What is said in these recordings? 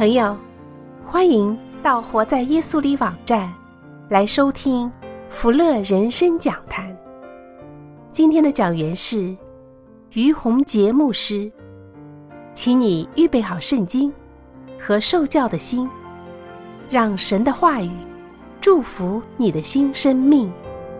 朋友，欢迎到活在耶稣里网站来收听福乐人生讲坛。今天的讲员是于洪杰牧师，请你预备好圣经和受教的心，让神的话语祝福你的新生命。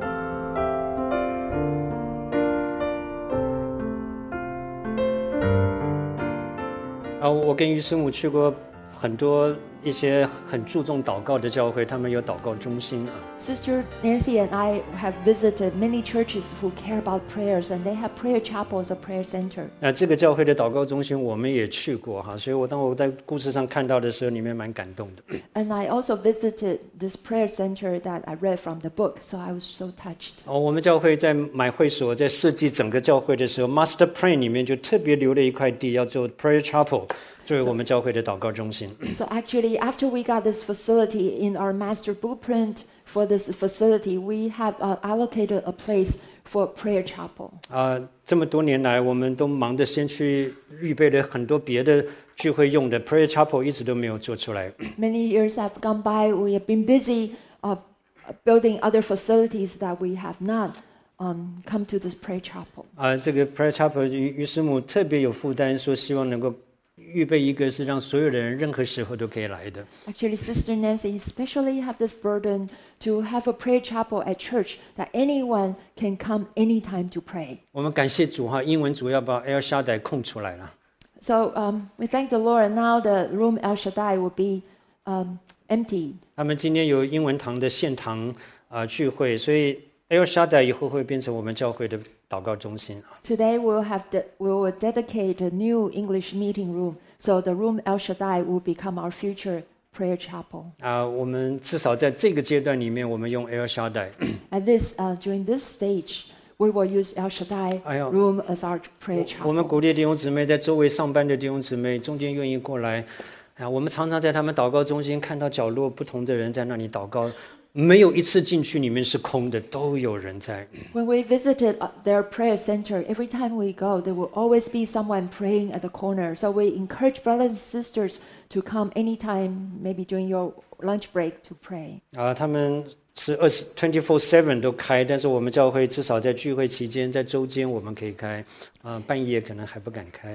我跟于师母去过很多一些很注重祷告的教会，他们有祷告中心啊。 Sister Nancy and I have visited many churches who care about prayers, and they have prayer chapels or prayer center. 这个教会的祷告中心我们也去过哈，所以当我在故事上看到的时候，里面蛮感动的。 And I also visited this prayer center that I read from the book, so I was so touched. 我们教会在买会所，在设计整个教会的时候 ，Master Plan 里面就特别留了一块地，要做 Prayer Chapel。作为我们教会的祷告中心。 So actually, after we got this facility in our master blueprint for this facility, we have allocated a place for prayer chapel. 这么多年来，我们都忙着先去预备了很多别的聚会用的 prayer chapel， 一直都没有做出来。 Many years have gone by. We have been busy building other facilities that we have not come to this prayer chapel. 这个 prayer chapel 于师母特别有负担，说希望能够预备一个是让所有的人任何时候都可以来的。 Actually, Sister Nancy especially have this burden to have a prayer chapel at church that anyone can come anytime to pray. 我们感谢主哈，英文主要把 El Shaddai 空出来了。 So we thank the Lord. Now the room El Shaddai will be empty. 他们今天有英文堂的献堂聚会，所以 El Shaddai 以后会变成我们教会的祷告中心。 Today we will dedicate a new English meeting room, so the room El Shaddai will become our future prayer chapel. 我们至少在这个阶段里面，我们用 El Shaddai. At this during this stage, we will use El Shaddai room as our prayer chapel. 我们鼓励弟兄姊妹，在周围上班的弟兄姊妹，中间愿意过来。我们常常在他们祷告中心看到角落不同的人在那里祷告。没有一次进去里面是空的，都有人在。 When we visited their prayer center, every time we go, there will always be someone praying at the corner. So we encourage brothers and sisters to come anytime, maybe during your lunch break, to pray. 他们是24/7都开，但是我们教会至少在聚会期间，在周间我们可以开，半夜可能还不敢开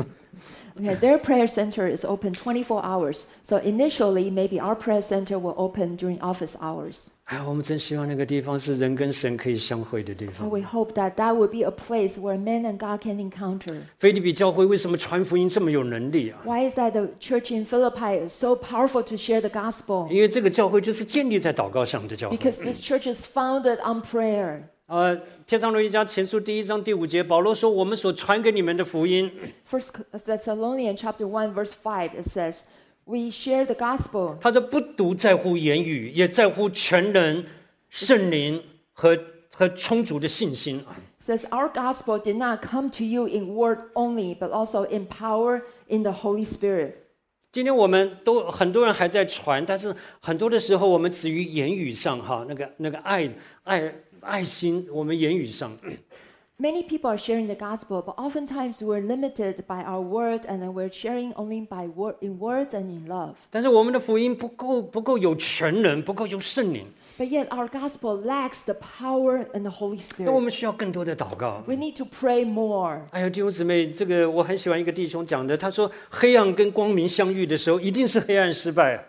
Okay, their prayer center is open 24 hours. So initially, maybe our prayer center will open during office hours. 我们真希望那个地方是人跟神可以相会的地方。 We hope that will be a place where man and God can encounter. 腓立比教会为什么传福音这么有能力啊？ Why is that the church in Philippi is so powerful to share the gospel? 因为这个教会就是建立在祷告上的教会。 Because this church is founded on prayer. 帖撒罗尼迦前书1章第5节，保罗说：“我们所传给你们的福音。” First Thessalonians chapter 1 verse 5 it says, "We share the gospel." 他说：“不独在乎言语，也在乎全能、圣灵和充足的信心。” Says our gospel did not come to you in word only, but also in power in the Holy Spirit. 今天我们都很多人还在传，但是很多的时候我们止于言语上哈，那个爱心，我们言语上。 Many people are sharing the gospel, but oftentimes we're limited by our word, and then we're sharing only in words and in love. 但是我们的福音不够有全能，不够有圣灵。 But yet our gospel lacks the power and the Holy 那我 Spirit. 们需要更多的祷告。 We need to pray more. 弟兄姊妹，这个我很喜欢一个弟兄讲的，他说黑暗跟光明相遇的时候，一定是黑暗失败。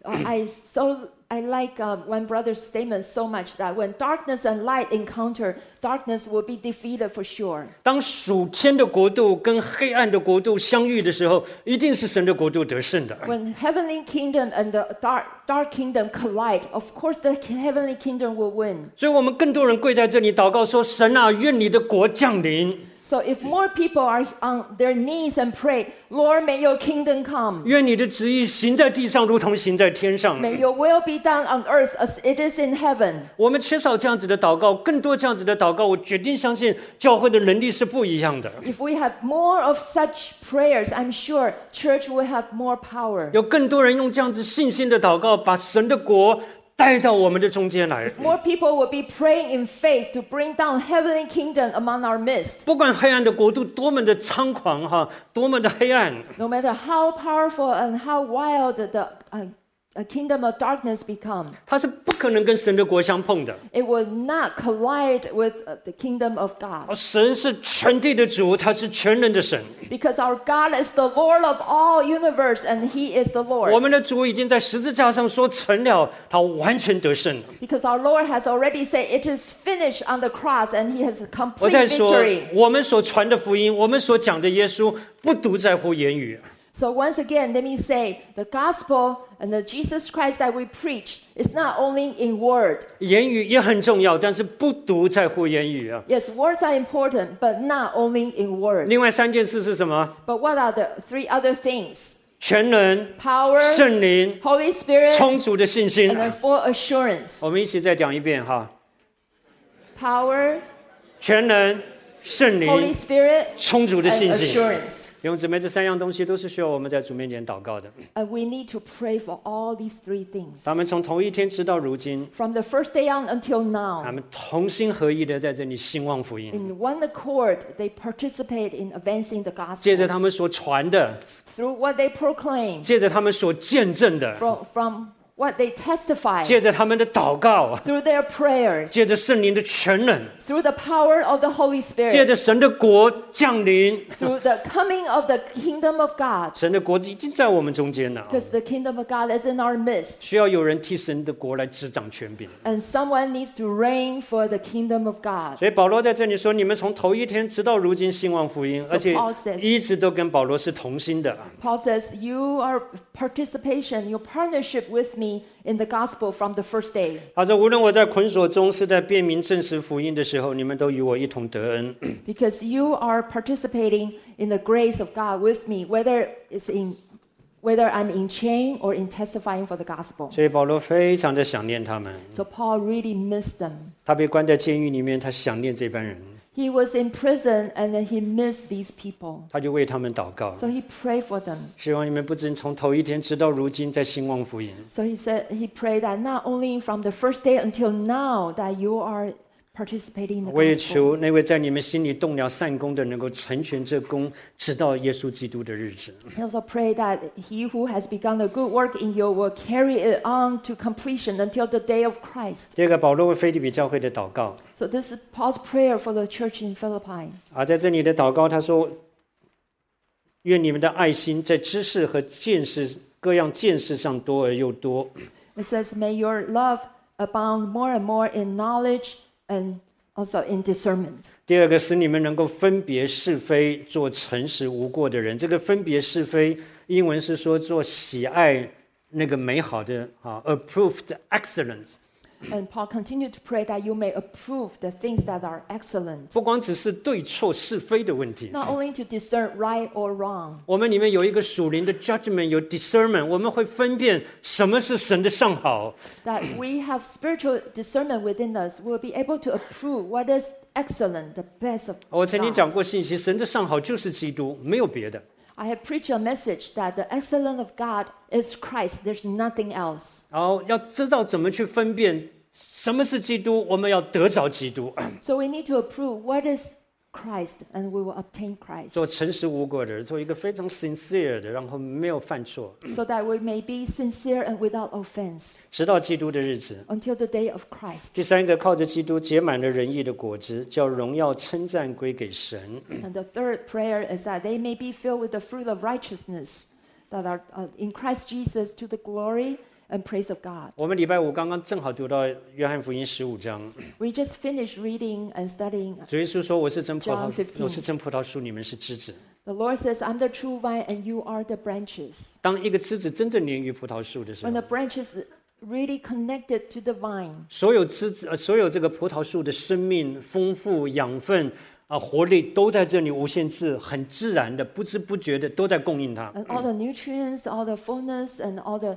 I like one brother's statement so much that when darkness and light encounter, darkness will be defeated for sure. 当属天的国度跟黑暗的国度相遇的时候，一定是神的国度得胜的。 When heavenly kingdom and the dark kingdom collide, of course the heavenly kingdom will win. 所以我们更多人跪在这里祷告说：“神啊，愿你的国降临。” So if more people are on their knees and pray, Lord, may your kingdom come. 愿你的旨意行在地上，如同行在天上。 May your will be done on earth as it is in heaven. 我们缺少这样子的祷告，更多这样子的祷告，我决定相信教会的能力是不一样的。 If we have more of such prayers, I'm sure church will have more power. 有更多人用这样子信心的祷告，把神的国带到我们的中间来。 More people will be praying in faith to bring down heavenly kingdom among our midst. 不管黑暗的国度多么的猖狂哈，多么的黑暗， No matter how powerful and how wild the kingdom of darkness become, 它是不可能跟神的国相碰的。 it will not collide with the kingdom of God. 神是全地的主，他是全能的神。 Because our God is the Lord of all universe and He is the 我 Lord. 们的主已经在十字架上说成了，他完全得胜了。 Because our Lord has already said it is finished on the cross and He has 我 complete 在说 victory. 我们所传的福音，我们所讲的耶稣，不独在乎言语。 So once again, let me say, the gospel and the Jesus Christ that we preach is not only in word. 言语也很重要，但是不独在乎言语啊。 Yes, words are important, but not only in word. 另外三件事是什么？ But what are the three other things? 全能、 Power, 圣灵、 Holy Spirit, 充足的信心 and。then full assurance. 我们一起再讲一遍哈： Power, 全能、圣 Holy 灵、 Spirit, 充足的 and 信心。 assurance. 弟兄姊妹，这三样东西都是需要我们在主面前祷告的。 And we need to pray for all these three things. 他们从头一天直到如今， From the first day on until 他 now, 们同心合意的在这里兴旺福音。 in one accord, they participate in advancing the 借着 gospel 他们所传的， through what they proclaim, 借着他们所见证的， from what they testify, 借着他们的祷告， through their prayers, 借着圣灵的全能， through the power of the Holy 借 Spirit, 着神的国降临。 through the coming of the kingdom of God. 神的国已经在我们中间了， Because the kingdom of God is in our midst, 需要有人替神的国来执掌权柄。 and someone needs to reign for the kingdom of God. 所以保罗在这里说：“你们从头一天直到如今兴旺福音， So 而且 Paul says- 一直都跟保罗是同心的。” Paul says, "You are participation, your partnership with me in the gospel from the first day." 他说：“无论我在捆锁中，是在辨明证实福音的时候，你们都与我一同得恩。 Because you are participating in the grace of God with me, whether I'm in chain or in testifying for the gospel. ” 所以保罗非常的想念他们。 So Paul really missed them. 他被关在监狱里面，他想念这班人， He was in prison and then he missed these people. 他就为他们祷告， So he prayed for them. 希望你们不仅从头一天直到如今在兴旺福音。 So he prayed that not only from the first day until now that you are participating in the 我也 gospel. 求那位在你们心里动了善功的，能够成全这功，直到耶稣基督的日子。 He also prayed that he who has begun a good work in you will carry it on to completion until the day of Christ. 第二个，保罗为腓立比教会的祷告。 So this is Paul's prayer for the church in Philippi. 而在这里的祷告，他说：“愿你们的爱心在知识和见识各样见识上多而又多， It says, "May your love abound more and more in knowledge and also in discernment." 第二个，使你们能够分别是非，做诚实无过的人。这个分别是非，英文是说做喜爱那个美好的approved excellent。 And Paul continued to pray that you may approve the things that are excellent. 不光只是对错是非的问题， Not only to discern right or wrong, 我们里面有一个属灵的 judgment， 有 discernment， 我们会分辨什么是神的上好， that we have spiritual discernment within us. We'll be able to approve what is excellent, the best of 我曾经 God. 讲过信息，神的上好就是基督，没有别的。 I have preached a message that the excellence of God is Christ. There's nothing else. 然后要知道怎么去分辨什么是基督，我们要得着基督， So we need to approve what is Christ, and we will obtain Christ, 做诚实无过的人，做一个非常 sincere 的，然后没有犯错， so that we may be sincere and without offense 直到基督的日子。 until the day of Christ. 第三个，靠着基督结满了仁义的果子，叫荣耀称赞归给神。 And the third prayer is that they may be filled with the fruit of righteousness that are in Christ Jesus to the glory and praise of God. 我们礼拜五刚刚正好读到约翰福音15章， We just finished reading and studying. 主耶稣说：“我是真葡 John 萄， 15 我是真葡萄树，你们是枝子。 The Lord says, "I'm the true vine, and you are the branches." 当一个枝子真正连于葡萄树的时 When 候 the，branch is really connected to the vine, 所有枝子，所有这个葡萄树的生命、丰富、养分活力都在这里无限制，很自然的、不知不觉的都在供应它。 and all the nutrients, all the fullness, and all the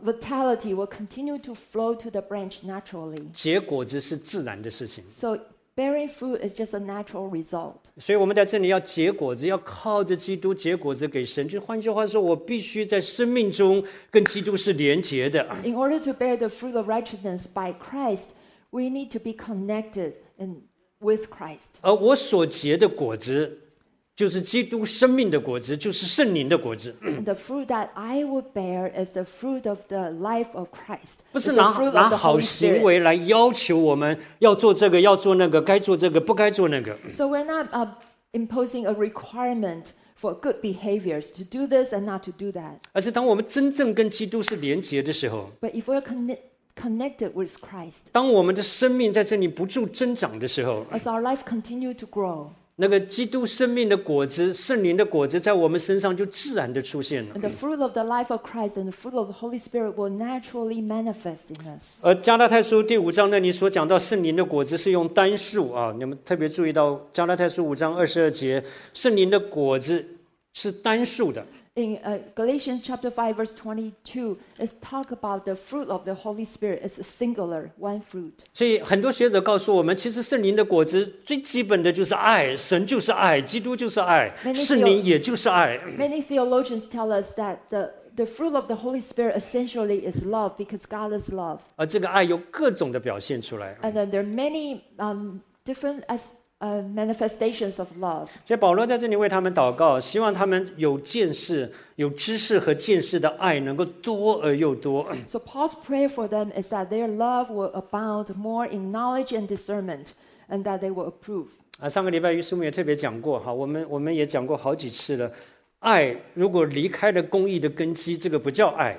vitality will continue to flow to the branch naturally. 结果子是自然的事情， So bearing fruit is just a natural result. 所以我们在这里要结果子，要靠着基督结果子给神。就换句话说，我必须在生命中跟基督是连结的。 In order to bear the fruit of righteousness by Christ, we need to be connected with Christ. 而我所结的果子，就是基督生命的果子，就是圣灵的果子。 And the fruit that I will bear is the fruit of the life of Christ. 不 It's 是 the 拿 fruit 拿 of the 好 Holy 行 Spirit. 为来要求我们要做这个，要做那个，该做这个，不该做那个。 So we're not imposing a requirement for good behaviors to do this and not to do that. 而是当我们真正跟基督是连结的时候， But if we're connected with Christ, 当我们的生命在这里不住增长的时候， as our life continue to grow, 那个基督生命的果子、圣灵的果子，在我们身上就自然的出现了。 and the fruit of the life of Christ and the fruit of the Holy Spirit will naturally manifest in us. 而加拉太书第5章那里所讲到圣灵的果子是用单数啊，你们特别注意到加拉太书5章22节，圣灵的果子是单数的。 In Galatians chapter 5 verse 22, it's talk about the fruit of the Holy Spirit. It's a singular, one fruit. 所以很多学者告诉我们，其实圣灵的果子最基本的就是爱，神就是爱，基督就是爱， Many 圣灵也就是爱。 Many theologians tell us that the fruit of the Holy Spirit essentially is love because God is love. 而这个爱有各种的表现出来。 And then there are many different manifestations of love. 所以保罗在这里为他们祷告，希望他们有见识、有知识和见识的爱能够多而又多。 So Paul's prayer for them is that their love will abound more in knowledge and discernment, and that they will approve. 上个礼拜于师母也特别讲过，我们也讲过好几次了。爱如果离开了公义的根基，这个不叫爱。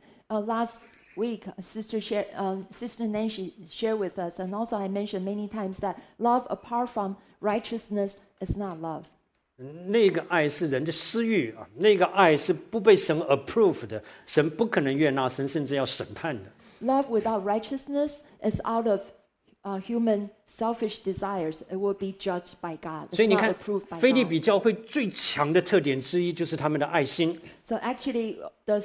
Last week, Sister Nancy shared with us, and also I mentioned many times that love apart from righteousness is not love. 那个爱是人的私欲啊，那个爱是不被神 approve 的，神不可能悦纳，神甚至要审判的。 Love without righteousness is out of human selfish desires. It will be judged by God. 所以 It's 你 not 看， approved by 腓立 God. 比教会最强的特点之一就是他们的爱心。 So actually, the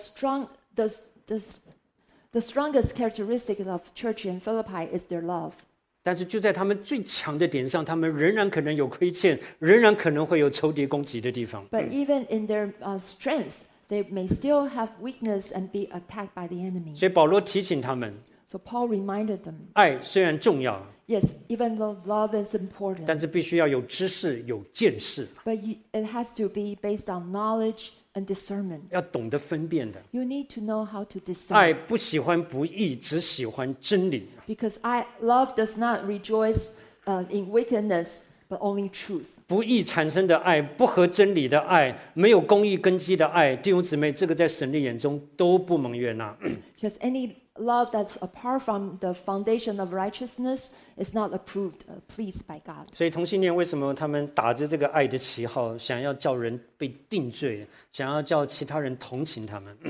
strongest characteristic of church in Philippi is their love. 但是就在他们最强的点上，他们仍然可能有亏欠，仍然可能会有仇敌攻击的地方。 But even in their strength, they may still have weakness and be attacked by the enemy. 所以保罗提醒他们， So Paul reminded them, 爱虽然重要， yes, even though love is important, 但是必须要有知识、有见识， but it has to be based on knowledge and discernment. 要懂得分辨的。 You need to know how to 爱 discern. 不喜欢不义，只喜欢真理。 Because love does not rejoice in wickedness, but only truth. 不义产生的爱，不合真理的爱，没有公义根基的爱，弟兄姊妹，这个在神的眼中都不蒙悦纳。 Because any love that's apart from the foundation of righteousness is not approved, pleased by God. 所以同性恋为什么他们打着这个爱的旗号，想要叫人被定罪，想要叫其他人同情他们？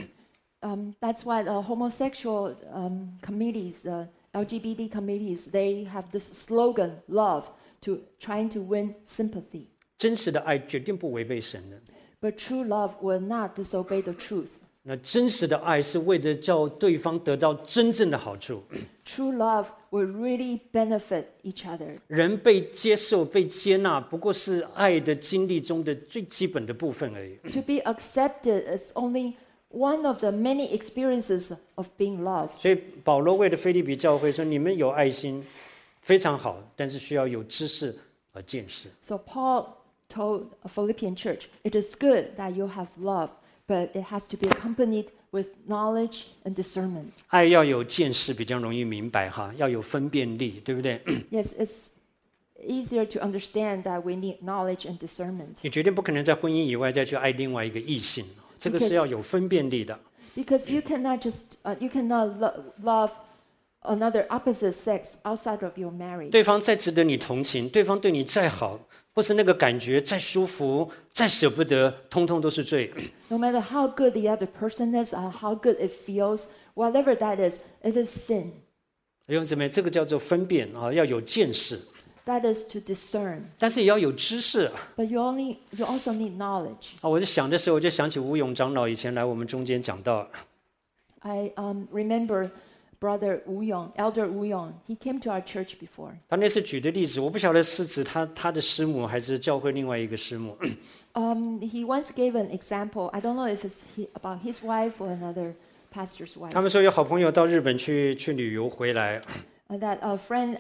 That's why the homosexual committees, LGBT committees, they have this slogan, love, to trying to win sympathy. 真实的爱决定不违背神的。 But true love will not disobey the truth. 那真实的爱是为了叫对方得到真正的好处。 True love will really benefit each other. 人被接受、被接纳，不过是爱的经历中的最基本的部分而已。 To be accepted is only one of the many experiences of being loved. 所以保罗为了腓立比教会说：“你们有爱心，非常好，但是需要有知识和见识。 So Paul told a Philippian church, it is good that you have love, but it has to be accompanied with knowledge and discernment. 爱要有见识，比较容易明白哈，要有分辨力，对不对？ Yes, it's easier to understand that we need knowledge and discernment. 你绝对不可能在婚姻以外再去爱另外一个异性，这个是要有分辨力的。 Because you cannot love another opposite sex outside of your marriage. 对方再值得你同情，对方对你再好，或是那个感觉再舒服、再舍不得，通通都是罪。 No matter how good the other person is, or how good it feels, whatever that is, it is sin. 弟兄姊妹，这个叫做分辨啊，要有见识， That is to discern. 但是也要有知识 But you also need knowledge. 啊。我就想的时候，我就想起吴勇长老以前来我们中间讲到， I remember brother Wu Yong, Elder Wu Yong, he came to our church before. 他那次举的例子，我不晓得是指他的师母，还是教会另外一个师母。 He once gave an example. I don't know if it's about his wife or another pastor's wife. 他们说有好朋友到日本去旅游回来， That a friend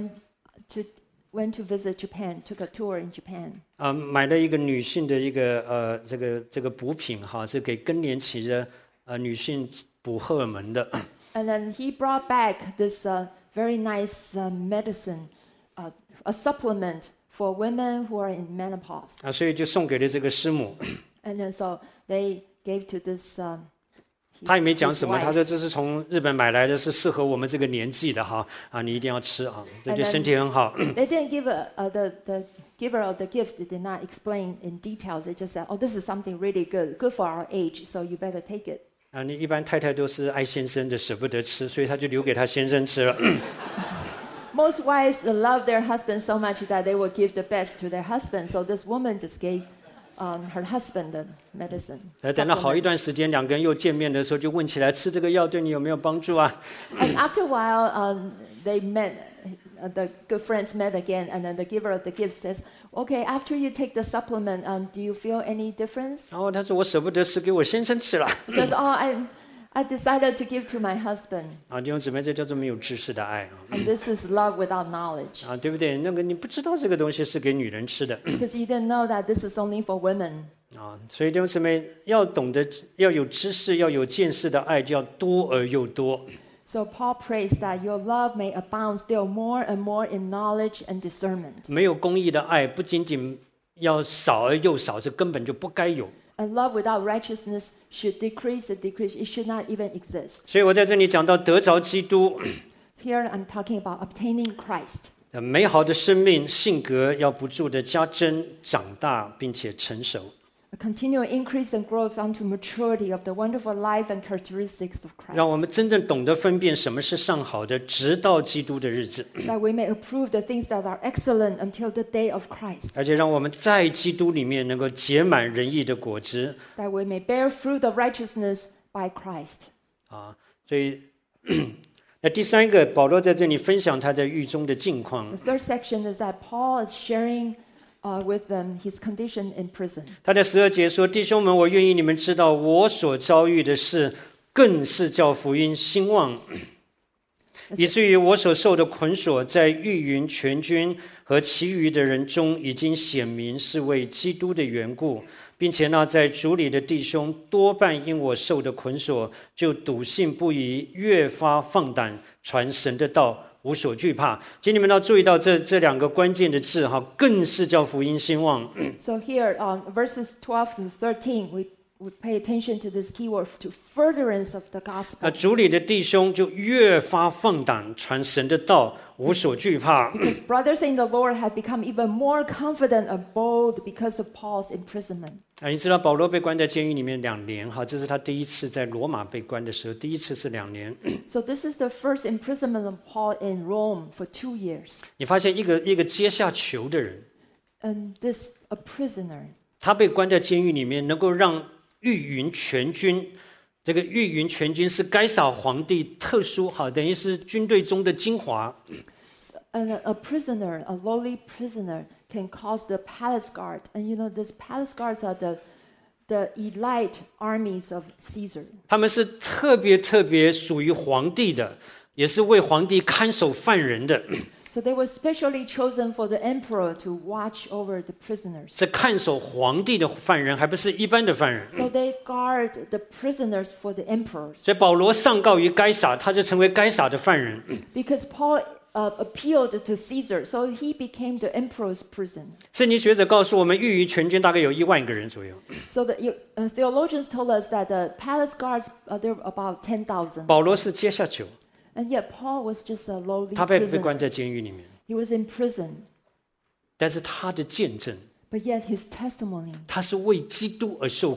went to visit Japan, took a tour in Japan. 买了一个女性的一个这个补品哈，是给更年期的女性补荷尔蒙的。 And then he brought back this very nice medicine, a supplement for women who are in menopause. 所以就送给了这个师母。 And then so they gave to this. 他也没讲什么， his wife. 他说这是从日本买来的，是适合我们这个年纪的哈你一定要吃啊，这对身体很好。 They didn't give the giver of the gift did not explain in details. They just said, "Oh, this is something really good for our age, so you better take it." 你一般太太都是爱先生的，舍不得吃，所以他就留给他先生吃了。 Most wives love their husband so much that they will give the best to their husband. So this woman just gave her husband the medicine. 等了好一 supplement. 段时间，两个人又见面的时候，就问起来吃这个药对你有没有帮助啊？ And after a while, they met. The good friends met again, and then the giver of the gift says, "Okay, after you take the supplement, do you feel any difference?" 然后他说我舍不得吃，给我先生吃了。 He says, "Oh, I decided to give to my husband." 弟兄姊妹，这叫做没有知识的爱 And this is love without knowledge. 对不对？那个你不知道这个东西是给女人吃的 Because you didn't know that this is only for women. 所以弟兄姊妹要懂得，要有知识，要有见识的爱，就要多而又多。 So Paul prays that your love may abound still more and more in knowledge and discernment. 没有公义的爱，不仅仅要少而又少，这根本就不该有。 And love without righteousness should decrease. It should not even exist. 所以我在这里讲到得着基督， Here I'm talking about obtaining Christ. 美好的生命性格要不住的加增长大，并且成熟。 A continual increase and growth unto maturity of the wonderful life and characteristics of 让我 Christ. 们真正懂得分辨什么是上好的，直到基督的日子， That we may approve the things that are excellent until the day of Christ. 而且让我们在基督里面能够结满仁义的果子。 That we may bear fruit of righteousness by Christ. 所以，那第三个，保罗在这里分享他在狱中的境况。 The third section is that Paul is sharing with them his condition in prison. 他在12节说：“弟兄们，我愿意你们知道，我所遭遇的事，更是叫福音兴旺，以至于我所受的捆锁，在御营全军和其余的人中，已经显明是为基督的缘故，并且呢，在主里的弟兄多半因我受的捆锁，就笃信不疑，越发放胆传神的道。”无所惧怕，请你们要注意到这两个关键的字哈，更是叫福音兴旺。 So here, verses 12 to 13, we pay attention to this keyword to furtherance of the gospel. 主里的弟兄就越发放胆传神的道，无所惧怕。 Because brothers in the Lord have become even more confident and bold because of Paul's imprisonment. 你知道保罗被关在监狱里面2年哈，这是他第一次在罗马被关的时候，第一次是2年。 So this is the first imprisonment of Paul in Rome for 2 years. 你发现一个阶下囚的人， And this, a prisoner, 他被关在监狱里面，能够让御营全军。这个御营全军是该撒皇帝特殊哈，等于是军队中的精华。 and a prisoner, a lowly prisoner, can cause the palace guard. And you know, these palace guards are the elite armies of Caesar. 他们是特别属于皇帝的，也是为皇帝看守犯人的。 So they were specially chosen for the emperor to watch over the prisoners. 是看守皇帝的犯人，还不是一般的犯人。 So they guard the prisoners for the emperors. 所以保罗上告于该撒，他就成为该撒的犯人。 Because Paul appealed to Caesar, so he became the emperor's prison. 圣经学者告诉我们，御营全军大概有1万个人左右。 So the theologians told us that the palace guards, there were about 10,000. 保罗是阶下囚， And yet Paul was just a lowly 他被 prisoner. 关在监狱里面， He was in prison. 但是他的见证， But yet his testimony, 他是为基督而受苦，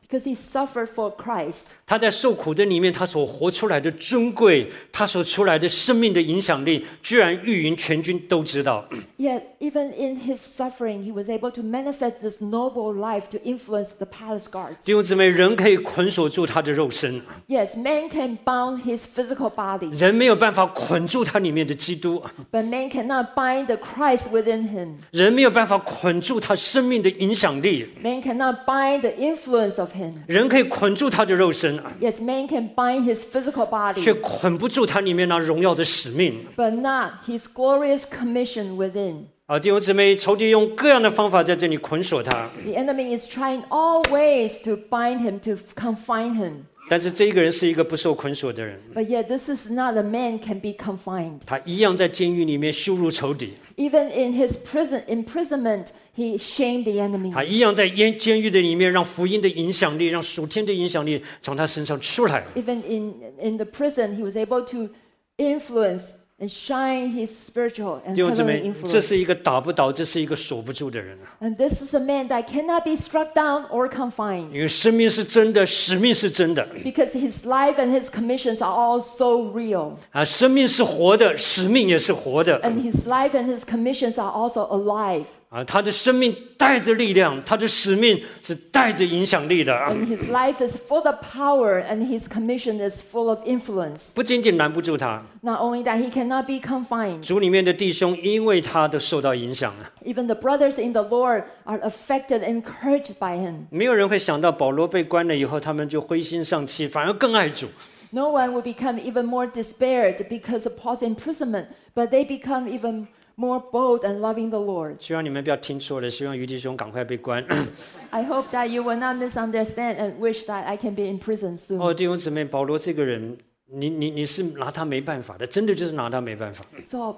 because he suffered for Christ. 他在受苦的里面，他所活出来的尊贵，他所出来的生命的影响力，居然御营全军都知道。 Yet, even in his suffering, he was able to manifest this noble life to influence the palace guards. 弟兄姊妹，人可以捆锁住他的肉身， Yes, man can bound his physical body, 人没有办法捆住他里面的基督， but man cannot bind the Christ within him. 人没有办法捆住他生命的影响力， Man cannot bind the influence of him. 人可以捆住他的肉身， Yes, man can bind his physical 却 body, 捆不住他里面那荣耀的使命。 but not his glorious commission within. 弟兄姊妹，仇敌用各样的方法在这里捆锁他， The enemy is trying all ways to bind him, to confine him. 但是这一个人是一个不受捆锁的人， But yet, this is not a man can be confined. 他一样在监狱里面羞辱仇敌， Even in his imprisonment, he shamed the enemy. 他一样在监狱的里面让福音的影响力，让属天的影响力从他身上出来。 Even in the prison, he was able to influence and shine his spiritual and 弟兄姊 heavenly 妹，这 influence. 是一个打不倒，这是一个锁不住的人， And this is a man that cannot be struck down or confined, 因为生命是真的，使命是真的 because his life and his commissions are all so real. 生命是活的，使命也是活的 And his life and his commissions are also alive. 他的生命带着力量，他的使命是带着影响力的 And his life is full of power, and his commission is full of influence. 不仅仅拦不住他， Not only that, he cannot be confined. 主里面的弟兄因为他都受到影响了。 Even the brothers in the Lord are affected and encouraged by him. 没有人会想到保罗被关了以后，他们就灰心丧气，反而更爱主。 No one will become even more despaired because of Paul's imprisonment, but they become even more bold and loving the Lord. 希望你们不要听错了，希望于弟兄赶快被关。 I hope that you will not misunderstand and wish that I can be in prison soon. 弟兄姊妹，保罗这个人，你是拿他没办法的，真的就是拿他没办法。 So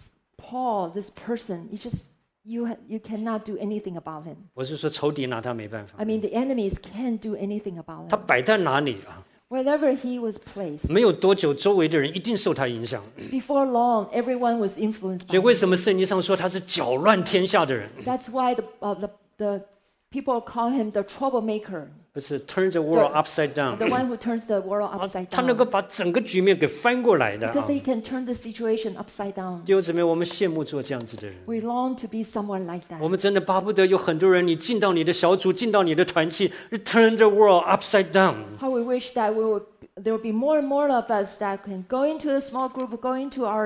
Paul, this person, you cannot do anything about him. 我是说仇敌拿他没办法， I mean, the enemies can't do anything about 他 him. 摆在哪里啊？ Wherever he was placed, 没有多久，周围的人一定受他影响。 before long, everyone was influenced 所以 by 为 him. 什么圣经上说他是搅乱天下的人？ That's why the people call him the troublemaker, 不是 turn the world upside down， the one who turns the world upside 他能够 down. 把整个局面给翻过来的 Because he can turn the situation upside down. 弟兄姊妹，我们羡慕做这样子的人。 We long to be someone like 我 that. 们真的巴不得有很多人，你进到你的小组，进到你的团契 ，turn the world upside down。 How we wish that there will be more and more of us that can go into a small group, go into our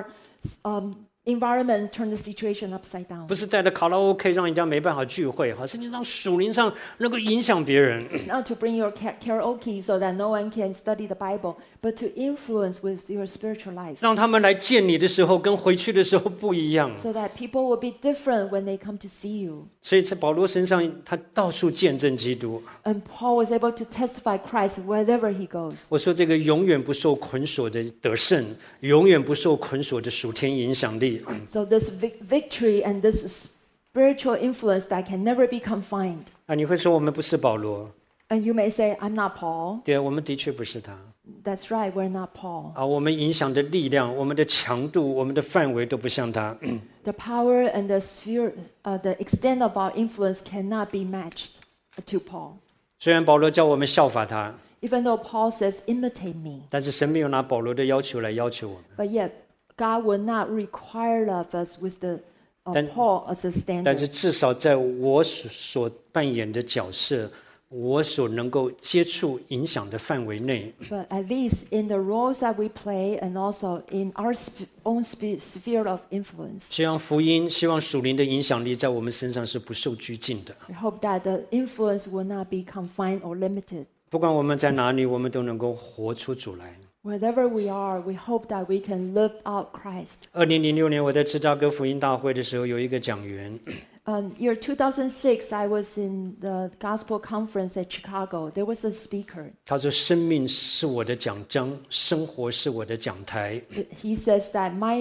environment, turn the situation upside down. 不是带着卡拉 OK 让人家没办法聚会，甚至让属灵上能够影响别人。 Not to bring your karaoke so that no one can study the Bible, but to influence with your spiritual life, 让他们来见你的时候，跟回去的时候不一样。 so that people will be different when they come to see you. 所以在保罗身上，他到处见证基督。 And Paul was able to testify Christ wherever he goes. 我说这个永远不受捆锁的得胜，永远不受捆锁的属天影响力。 So this victory and this spiritual influence that can never be confined. 你会说我们不是保罗？ And you may say, I'm not Paul. 对，我们的确不是他。 That's right, we're not Paul. 我们影响的力量、我们的强度、我们的范围都不像他。 The power and the sphere, the extent of our influence cannot be matched to Paul. 虽然保罗叫我们效法他， Even though Paul says, imitate me, 但是神没有拿保罗的要求来要求我们。 but yet God will not require of us with the Paul as a 但是 standard. 至少在我所扮演的角色，我所能够接触影响的范围内， But at least in the roles that we play and also in our own sphere of influence, 希望福音、希望属灵的影响力在我们身上是不受拘禁的。 we hope that the influence will not be confined or limited. 不管我们在哪里，我们都能够活出主来。 Wherever we are, we hope that we can live out Christ. 2006年我在芝加哥福音大会的时候，有一个讲员， Year 2006, I was in the gospel conference at Chicago. There was a speaker. 他说：“生命是我的讲章，生活是我的讲台。 He says that my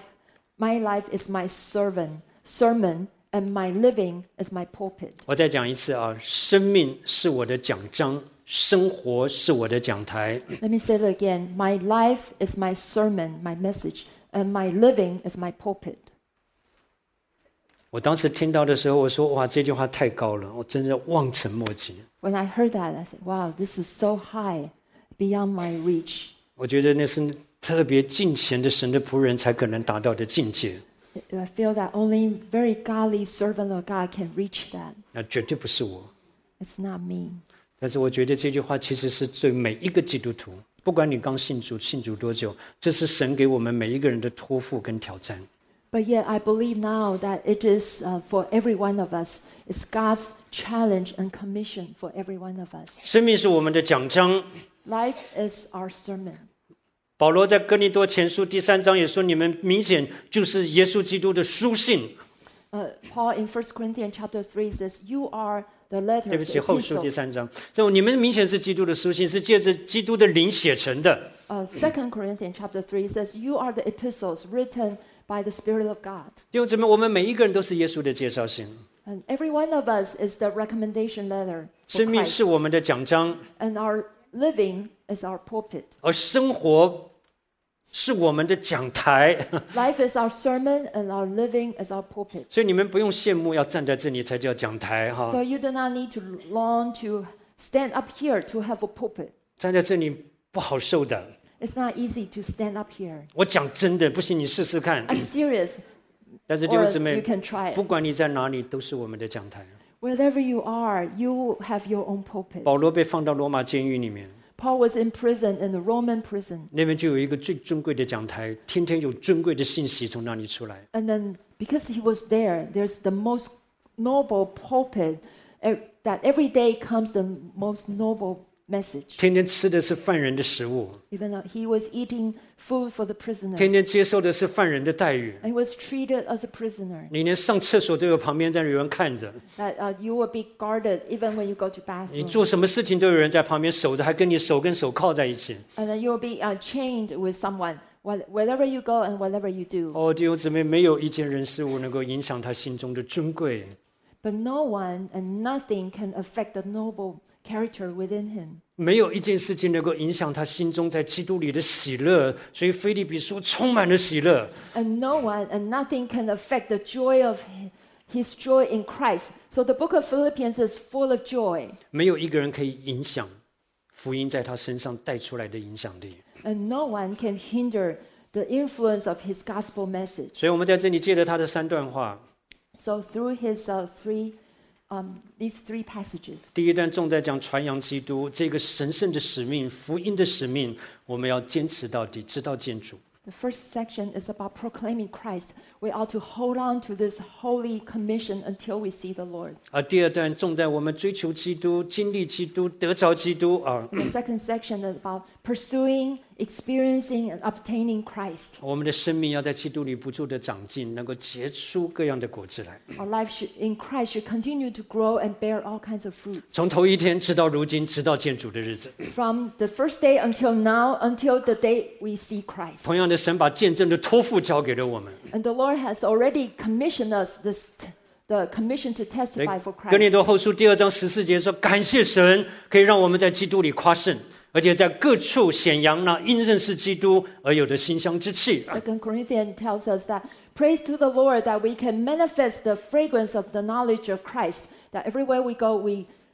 life is my sermon, and my living is my pulpit. ” 我再讲一次啊，生命是我的讲章，生活是我的讲台。 Let me say it again. My life is my sermon, my message, and my living is my pulpit. 我当时听到的时候，我说：“哇，这句话太高了，我真的望尘莫及。” When I heard that, I said, wow, this is so high, beyond my reach. 我觉得那是特别敬虔的神的仆人才可能达到的境界。 I feel that only very godly servant of God can reach that. 那绝对不是我。 It's not me. 但是我觉得这句话其实是对每一个基督徒，不管你刚信主多久，这是神给我们每一个人的托付跟挑战。 But yet I believe now that it is for every one of us. It's God's challenge and commission for every one of us. 生命是我们的奖章。 Life is our sermon. 保罗在哥林多前书第3章也说，你们明显就是耶稣基督的书信。 Paul in 1 Corinthians chapter 3 says, you are the letter. 对不起，后书第3章，所以你们明显是基督的书信，是借着基督的灵写成的。 2 Corinthians chapter 3 says, you are the epistles written by the Spirit of God. 弟兄姊妹，我们每一个人都是耶稣的介绍信。 And every one of us is the recommendation letter 生 for 命是 Christ. 我们的奖章， And our living is our pulpit. 而生活是我们的讲台。 Life is our sermon and our living is our pulpit. 所以你们不用羡慕要站在这里才叫讲台哈， So you do not need to long to stand up here to have a pulpit. 站在这里不好受的。 It's not easy to stand up here. 我讲真的，不信你试试看。 I'm serious. 但是弟兄 Or 姊 you 妹， can try 不 it. 管你在哪里，都是我们的讲台。 Wherever you are, you have your own pulpit. 保罗被放到罗马监狱里面， Paul was in prison, in the Roman prison. 那边就有一个最尊贵的讲台，天天有尊贵的信息从那里出来。 And then because he was there, there's the most noble pulpit that every day comes the most noble message. 天天吃的是犯人的食物， Even though he was eating food for the 天天 prisoners. 接受的是犯人的待遇。 And he was treated as a prisoner. 你连上厕所都有旁边在有人看着， That you will be guarded even when you go to 你 bathroom. 做什么事情都有人在旁边守着，还跟你手跟手铐在一起。 And then you will be chained with someone. Wherever you go and whatever you do. 哦，弟兄姊妹，没有一件人事物能够影响他心中的尊贵。 But no one and nothing can affect the noble character within him. 没有一件事情能够影响他心中在基督里的喜乐，所以腓立比书充满了喜乐。 And no one and nothing can affect the joy of his joy in Christ. So the book of Philippians is full of joy. 没有一个人可以影响福音在他身上带出来的影响力。 And no one can hinder the influence of his gospel message. 所以我们在这里借着他的3段话， So through his these three passages. 第一段重在讲传扬基督这个神圣的使命，福音的使命，我们要坚持到底，直到见主。 The first section is about proclaiming Christ. We ought to hold on to this holy commission until we see the Lord. 而第二段重在我们追求基督、经历基督、得着基督啊。 And the second section is about pursuing, experiencing, and obtaining Christ. 我们的生命要在基督里不住的长进，能够结出各样的果子来。 Our life in Christ should continue to grow and bear all kinds of fruits. 从头一天直到如今，直到见主的日子。 From the first day until now, until the day we see Christ. 同样的，神把见证的托付交给了我们。 And the Lord has already commissioned us the commission to testify for 哥林 Christ. 多后书第2章14节说：“感谢神，可以让我们在基督里夸胜，而且在各处显扬那因认识基督而有的馨香之气。” 2 Corinthians tells us that praise to the Lord that we can manifest the fragrance of the knowledge of Christ. That everywhere we go,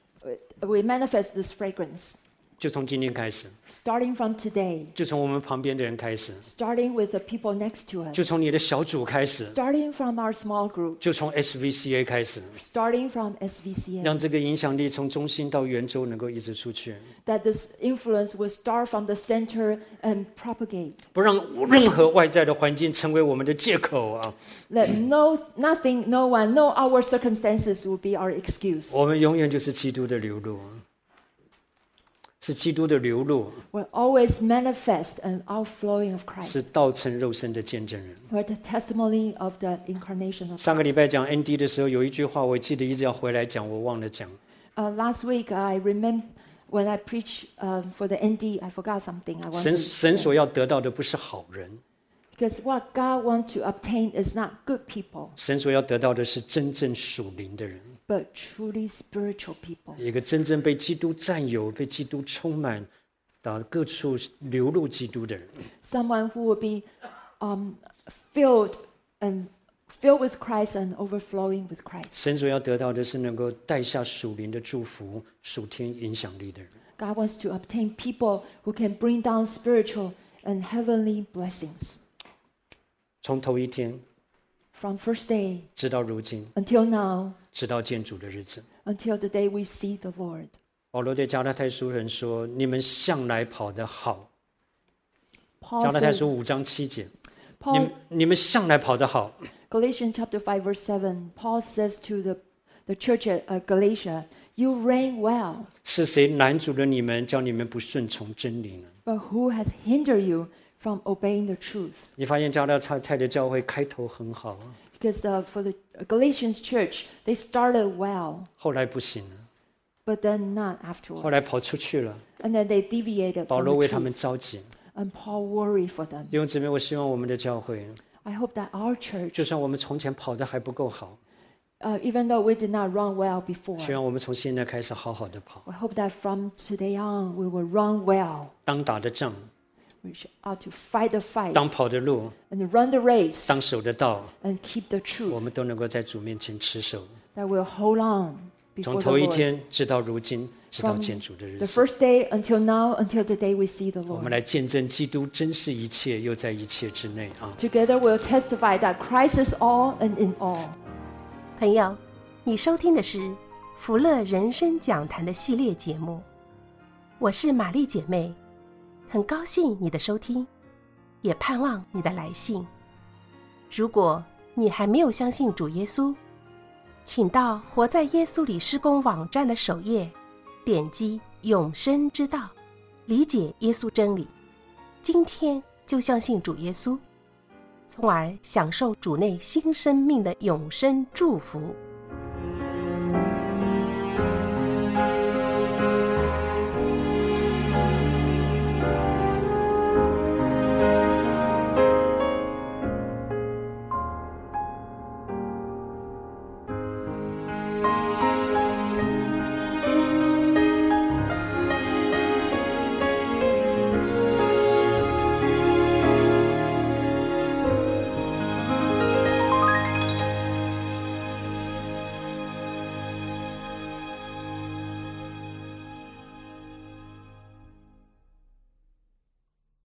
we manifest this fragrance. 就从今天开始， Starting from today, 就从我们旁边的人开始， starting with the people next to 就 us, 从你的小组开始， starting from our small group, 就从 SVCA 开始， starting from SVCN, 让这个影响力从中心到圆周能够一直出去， that this influence will start from the center and propagate. 不让任何外在的环境成为我们的借口啊！ That nothing, no one, no our circumstances will be our excuse. 我们永远就是基督的流露，是基督的流露， We'll always manifest an outflowing of 是 Christ. 道成肉身的见证人。 We're the testimony of the incarnation of 上个礼 Christ. 拜讲 ND 的时候，有一句话我记得一直要回来讲，我忘了讲。 Last week, I remember when I preached for the ND, I forgot something. I want 神 to 神 say. 所要得到的不是好人， Because what God wants to obtain is not good people, 神所要得到的是真正属灵的人， but truly spiritual people. 一个真正被基督占有、被基督充满，到各处流露基督的人。 Someone who will be filled and filled with Christ and overflowing with Christ. 神所要得到的是能够带下属灵的祝福、属天影响力的人。 God wants to obtain people who can bring down spiritual and heavenly blessings. 从头一天 From first day 直到如今， until now, 直到见主的日子。 until the day we see the Lord. 保罗对加拉太书人说：“你们向来跑得好。” Paul 加拉太 said, 书5章7节， Paul, 你们向来跑得好。 Galatians chapter 5 verse 7, Paul says to the church at Galatia, you reign well, 是谁拦阻了你们，叫你们不顺从真理呢？ but who has hindered you from obeying the truth? 你发现加拉太的教会开头很好啊， Because for the Galatians church, they started well, 后来不行了， but then not 后来 afterwards. 跑出去了。 And then they deviated 保 from 罗 the 为他们 truth. 着急。 And Paul worried for them. 弟兄姊妹，我希望我们的教会， I hope that our church, 就算我们从前跑得还不够好， even though we did not run well 希 before, 望我们从现在开始好好的跑。 I hope that from today on we will run well. 当打的仗， We ought to fight the fight 当跑的路， and run the race 当守的道， and keep the 我们 truth 都能够在主面前持守。 that will hold on 从 before the 头一 Lord. 天直到如今，直到 From 见主的日 the 子， first day until now, until the day we see the 我们 Lord. 来见证基督真是一切，又在一切之内啊！ Together we'll testify that Christ is all and in all. 朋友，你收听的是福乐人生讲坛的系列节目，我是玛丽姐妹，很高兴你的收听，也盼望你的来信。如果你还没有相信主耶稣，请到活在耶稣里施工网站的首页，点击永生之道，理解耶稣真理，今天就相信主耶稣，从而享受主内新生命的永生祝福。